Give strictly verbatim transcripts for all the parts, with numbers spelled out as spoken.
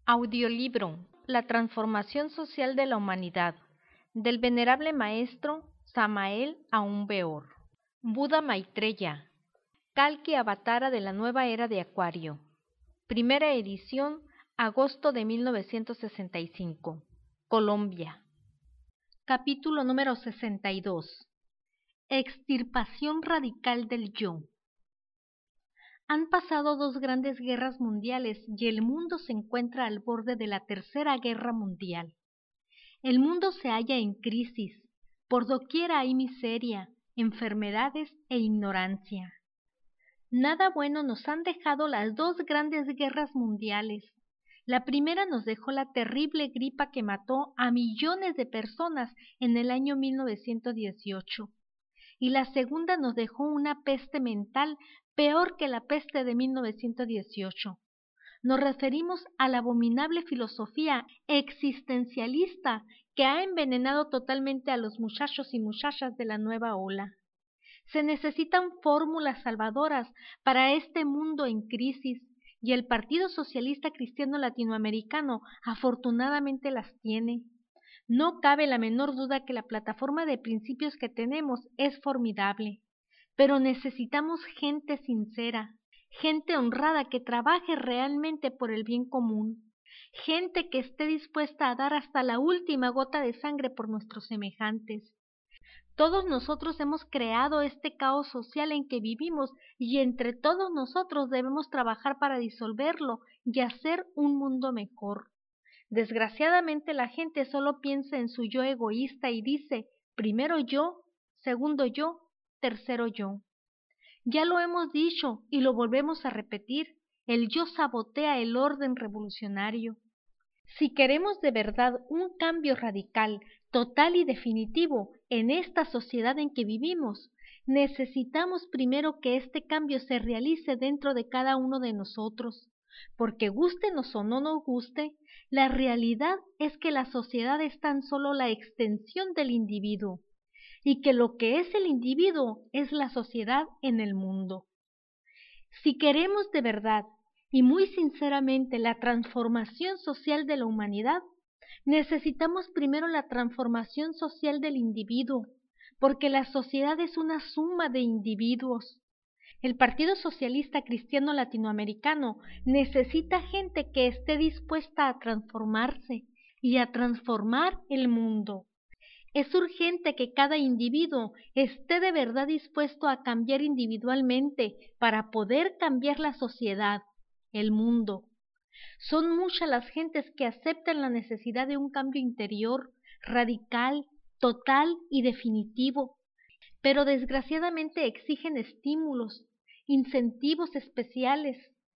Audiolibro: La transformación social de la humanidad, del venerable maestro Samael Aun Weor. Buda Maitreya, Kalki Avatara de la nueva era de Acuario. Primera edición, agosto de mil novecientos sesenta y cinco. Colombia. Capítulo número sesenta y dos. Extirpación radical del yo. Han pasado dos grandes guerras mundiales y el mundo se encuentra al borde de la tercera guerra mundial. El mundo se halla en crisis, por doquiera hay miseria, enfermedades e ignorancia. Nada bueno nos han dejado las dos grandes guerras mundiales. La primera nos dejó la terrible gripa que mató a millones de personas en el año mil novecientos dieciocho. Y la segunda nos dejó una peste mental peor que la peste de mil novecientos dieciocho. Nos referimos a la abominable filosofía existencialista que ha envenenado totalmente a los muchachos y muchachas de la nueva ola. Se necesitan fórmulas salvadoras para este mundo en crisis y el Partido Socialista Cristiano Latinoamericano afortunadamente las tiene. No cabe la menor duda que la plataforma de principios que tenemos es formidable, pero necesitamos gente sincera, gente honrada que trabaje realmente por el bien común, gente que esté dispuesta a dar hasta la última gota de sangre por nuestros semejantes. Todos nosotros hemos creado este caos social en que vivimos y entre todos nosotros debemos trabajar para disolverlo y hacer un mundo mejor. Desgraciadamente la gente solo piensa en su yo egoísta y dice, primero yo, segundo yo, tercero yo. Ya lo hemos dicho y lo volvemos a repetir, el yo sabotea el orden revolucionario. Si queremos de verdad un cambio radical, total y definitivo en esta sociedad en que vivimos, necesitamos primero que este cambio se realice dentro de cada uno de nosotros, porque gústenos o no nos guste, la realidad es que la sociedad es tan solo la extensión del individuo, y que lo que es el individuo es la sociedad en el mundo. Si queremos de verdad y muy sinceramente la transformación social de la humanidad, necesitamos primero la transformación social del individuo, porque la sociedad es una suma de individuos. El Partido Socialista Cristiano Latinoamericano necesita gente que esté dispuesta a transformarse y a transformar el mundo. Es urgente que cada individuo esté de verdad dispuesto a cambiar individualmente para poder cambiar la sociedad, el mundo. Son muchas las gentes que aceptan la necesidad de un cambio interior, radical, total y definitivo, pero desgraciadamente exigen estímulos, incentivos especiales.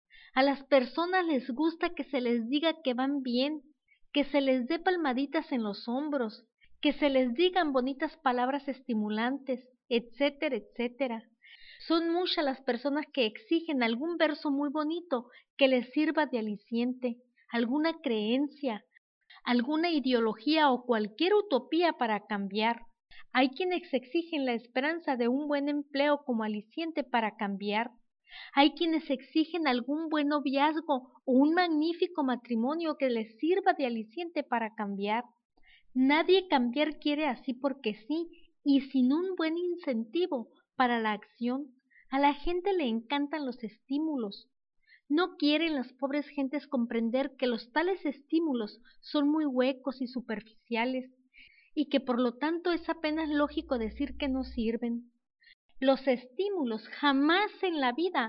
A las personas les gusta que se les diga que van bien, que se les dé palmaditas en los hombros, que se les digan bonitas palabras estimulantes, etcétera, etcétera. Son muchas las personas que exigen algún verso muy bonito que les sirva de aliciente, alguna creencia, alguna ideología o cualquier utopía para cambiar. Hay quienes exigen la esperanza de un buen empleo como aliciente para cambiar. Hay quienes exigen algún buen noviazgo o un magnífico matrimonio que les sirva de aliciente para cambiar. Nadie cambiar quiere así porque sí y sin un buen incentivo para la acción. A la gente le encantan los estímulos. No quieren las pobres gentes comprender que los tales estímulos son muy huecos y superficiales y que por lo tanto es apenas lógico decir que no sirven. Los estímulos jamás en la vida,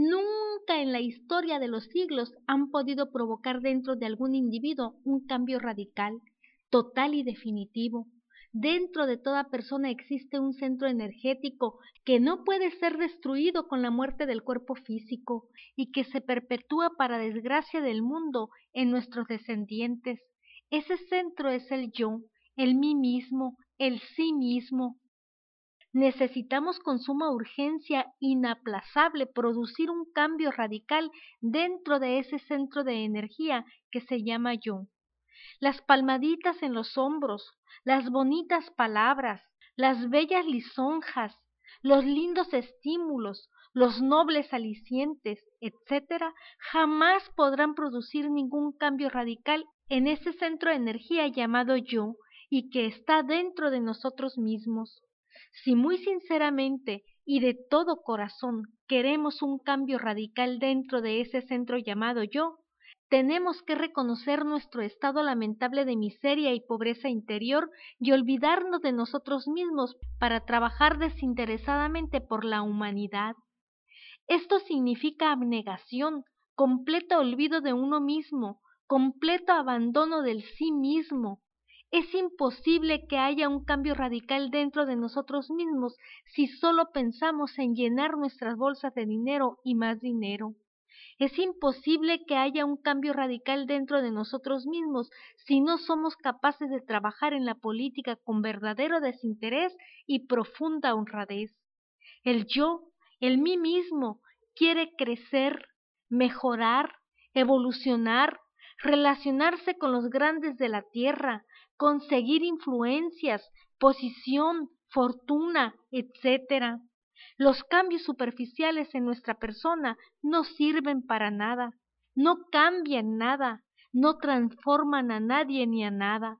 nunca en la historia de los siglos han podido provocar dentro de algún individuo un cambio radical, total y definitivo. Dentro de toda persona existe un centro energético que no puede ser destruido con la muerte del cuerpo físico y que se perpetúa para desgracia del mundo en nuestros descendientes. Ese centro es el yo, el mí mismo, el sí mismo. Necesitamos con suma urgencia inaplazable producir un cambio radical dentro de ese centro de energía que se llama yo. Las palmaditas en los hombros, las bonitas palabras, las bellas lisonjas, los lindos estímulos, los nobles alicientes, etcétera, jamás podrán producir ningún cambio radical en ese centro de energía llamado yo y que está dentro de nosotros mismos. Si muy sinceramente y de todo corazón queremos un cambio radical dentro de ese centro llamado yo, tenemos que reconocer nuestro estado lamentable de miseria y pobreza interior y olvidarnos de nosotros mismos para trabajar desinteresadamente por la humanidad. Esto significa abnegación, completo olvido de uno mismo, completo abandono del sí mismo. Es imposible que haya un cambio radical dentro de nosotros mismos si solo pensamos en llenar nuestras bolsas de dinero y más dinero. Es imposible que haya un cambio radical dentro de nosotros mismos si no somos capaces de trabajar en la política con verdadero desinterés y profunda honradez. El yo, el mí mismo, quiere crecer, mejorar, evolucionar, relacionarse con los grandes de la tierra, conseguir influencias, posición, fortuna, etcétera. Los cambios superficiales en nuestra persona no sirven para nada, no cambian nada, no transforman a nadie ni a nada.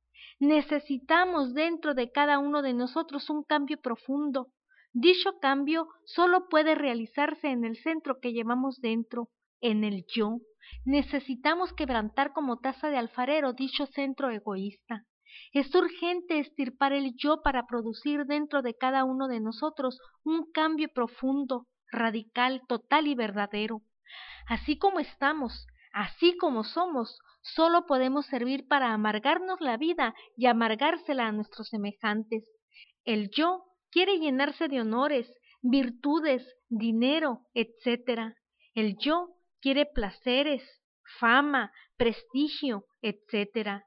Necesitamos dentro de cada uno de nosotros un cambio profundo. Dicho cambio solo puede realizarse en el centro que llevamos dentro, en el yo. Necesitamos quebrantar como taza de alfarero dicho centro egoísta. Es urgente extirpar el yo para producir dentro de cada uno de nosotros un cambio profundo, radical, total y verdadero. Así como estamos, así como somos, solo podemos servir para amargarnos la vida y amargársela a nuestros semejantes. El yo quiere llenarse de honores, virtudes, dinero, etcétera. El yo quiere placeres, fama, prestigio, etcétera.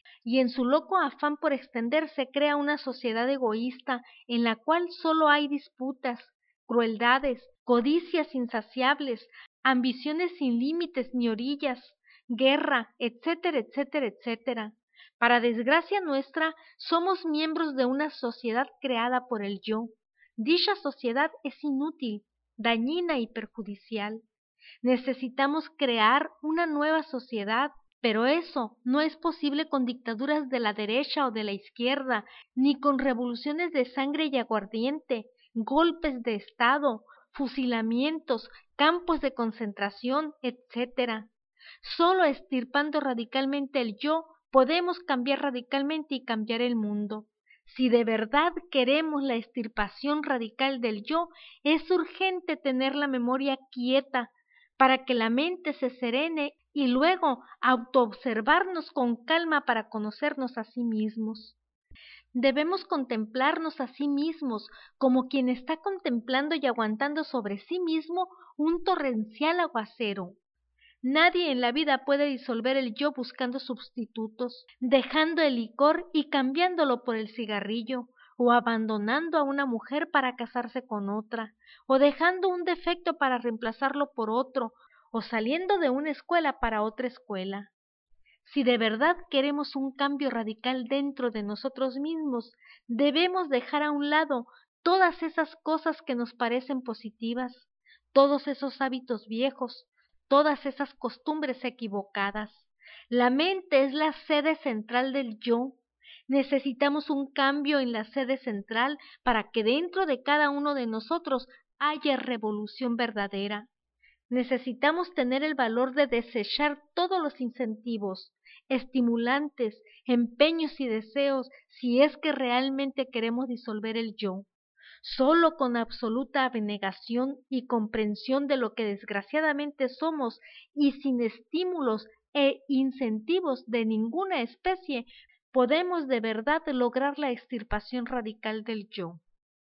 Y en su loco afán por extenderse crea una sociedad egoísta en la cual solo hay disputas, crueldades, codicias insaciables, ambiciones sin límites ni orillas, guerra, etcétera, etcétera, etcétera. Para desgracia nuestra, somos miembros de una sociedad creada por el yo. Dicha sociedad es inútil, dañina y perjudicial. Necesitamos crear una nueva sociedad, pero eso no es posible con dictaduras de la derecha o de la izquierda, ni con revoluciones de sangre y aguardiente, golpes de estado, fusilamientos, campos de concentración, etcétera. Solo extirpando radicalmente el yo podemos cambiar radicalmente y cambiar el mundo. Si de verdad queremos la extirpación radical del yo, es urgente tener la memoria quieta para que la mente se serene y luego autoobservarnos con calma para conocernos a sí mismos. Debemos contemplarnos a sí mismos como quien está contemplando y aguantando sobre sí mismo un torrencial aguacero. Nadie en la vida puede disolver el yo buscando sustitutos, dejando el licor y cambiándolo por el cigarrillo, o abandonando a una mujer para casarse con otra, o dejando un defecto para reemplazarlo por otro, o saliendo de una escuela para otra escuela. Si de verdad queremos un cambio radical dentro de nosotros mismos, debemos dejar a un lado todas esas cosas que nos parecen positivas, todos esos hábitos viejos, todas esas costumbres equivocadas. La mente es la sede central del yo. Necesitamos un cambio en la sede central para que dentro de cada uno de nosotros haya revolución verdadera. Necesitamos tener el valor de desechar todos los incentivos, estimulantes, empeños y deseos si es que realmente queremos disolver el yo. Solo con absoluta abnegación y comprensión de lo que desgraciadamente somos y sin estímulos e incentivos de ninguna especie, podemos de verdad lograr la extirpación radical del yo.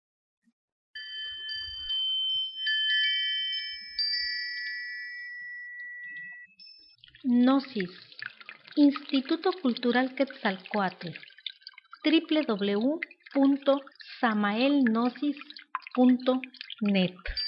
Gnosis, Instituto Cultural Quetzalcóatl, doble u doble u doble u punto samael gnosis punto net.